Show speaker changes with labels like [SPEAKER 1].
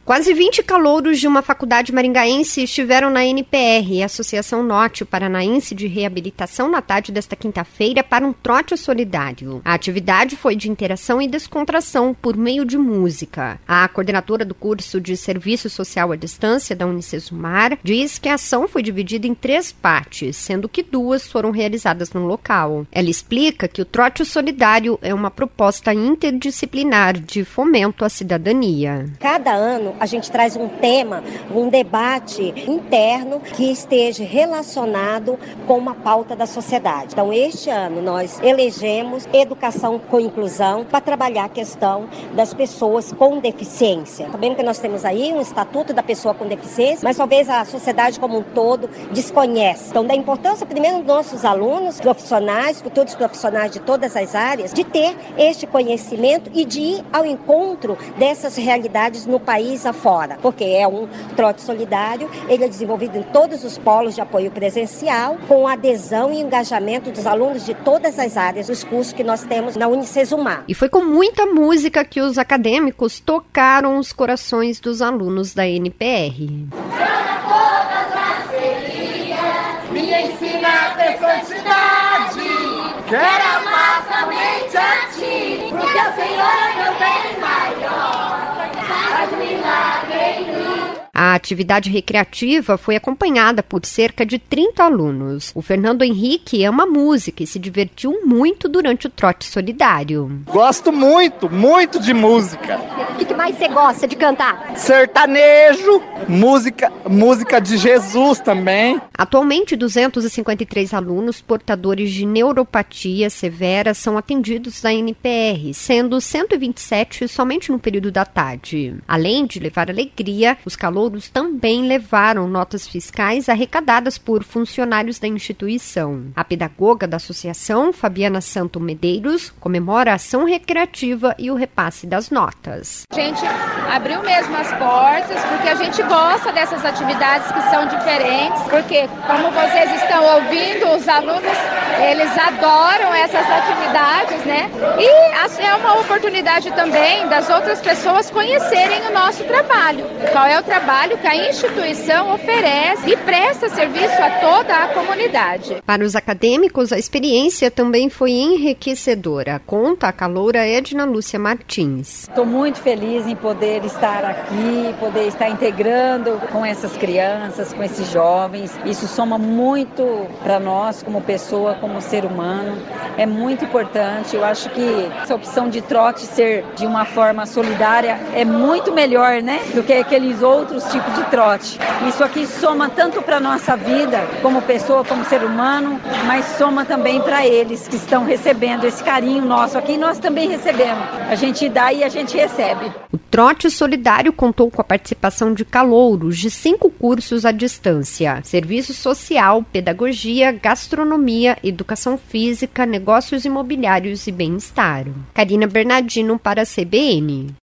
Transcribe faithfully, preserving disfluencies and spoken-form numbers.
[SPEAKER 1] Quase vinte calouros de uma faculdade maringaense estiveram na N P R, Associação Norte Paranaense de Reabilitação, na tarde desta quinta-feira, para um trote solidário. A atividade foi de interação e descontração por meio de música. A coordenadora do curso de Serviço Social à Distância da Unicesumar diz que a ação foi dividida em três partes, sendo que duas foram realizadas no local. Ela explica que o trote solidário é uma proposta interdisciplinar de fomento à cidadania.
[SPEAKER 2] Cada ano a gente traz um tema, um debate interno que esteja relacionado com uma pauta da sociedade. Então, este ano nós elegemos educação com inclusão para trabalhar a questão das pessoas com deficiência. Sabendo que nós temos aí um estatuto da pessoa com deficiência, mas talvez a sociedade como um todo desconhece. Então, da importância primeiro dos nossos alunos, profissionais, futuros profissionais de todas as áreas, de ter este conhecimento e de ir ao encontro dessas realidades no país afora, porque é um trote solidário, ele é desenvolvido em todos os polos de apoio presencial, com adesão e engajamento dos alunos de todas as áreas dos cursos que nós temos na Unicesumar.
[SPEAKER 1] E foi com muita música que os acadêmicos tocaram os corações dos alunos da N P R.
[SPEAKER 3] Me ensina a ter santidade, quero amar somente a ti, porque o Senhor é meu bem maior, faz milagre em mim.
[SPEAKER 1] A atividade recreativa foi acompanhada por cerca de trinta alunos. O Fernando Henrique ama música e se divertiu muito durante o trote solidário.
[SPEAKER 4] Gosto muito, muito de música.
[SPEAKER 5] O que, que mais você gosta de cantar?
[SPEAKER 4] Sertanejo, música, música de Jesus também.
[SPEAKER 1] Atualmente, duzentos e cinquenta e três alunos portadores de neuropatia severa são atendidos na N P R, sendo cento e vinte e sete somente no período da tarde. Além de levar alegria, os calouros também levaram notas fiscais arrecadadas por funcionários da instituição. A pedagoga da associação, Fabiana Santo Medeiros, comemora a ação recreativa e o repasse das notas.
[SPEAKER 6] A gente abriu mesmo as portas porque a gente gosta dessas atividades que são diferentes, porque como vocês estão ouvindo, os alunos, eles adoram essas atividades, né? E é uma oportunidade também das outras pessoas conhecerem o nosso trabalho. Qual é o trabalho que a instituição oferece e presta serviço a toda a comunidade.
[SPEAKER 1] Para os acadêmicos, a experiência também foi enriquecedora, conta a caloura Edna Lúcia Martins.
[SPEAKER 7] Estou muito feliz em poder estar aqui, poder estar integrando com essas crianças, com esses jovens. Isso soma muito para nós como pessoa, como ser humano. É muito importante. Eu acho que essa opção de trote ser de uma forma solidária é muito melhor, né, do que aqueles outros tipos de trote. Isso aqui soma tanto para a nossa vida, como pessoa, como ser humano, mas soma também para eles que estão recebendo esse carinho nosso aqui, nós também recebemos. A gente dá e a gente recebe.
[SPEAKER 1] O trote solidário contou com a participação de calouros de cinco cursos à distância: Serviço Social, Pedagogia, Gastronomia, Educação Física, Negócios Imobiliários e Bem-Estar. Karina Bernardino para a C B N.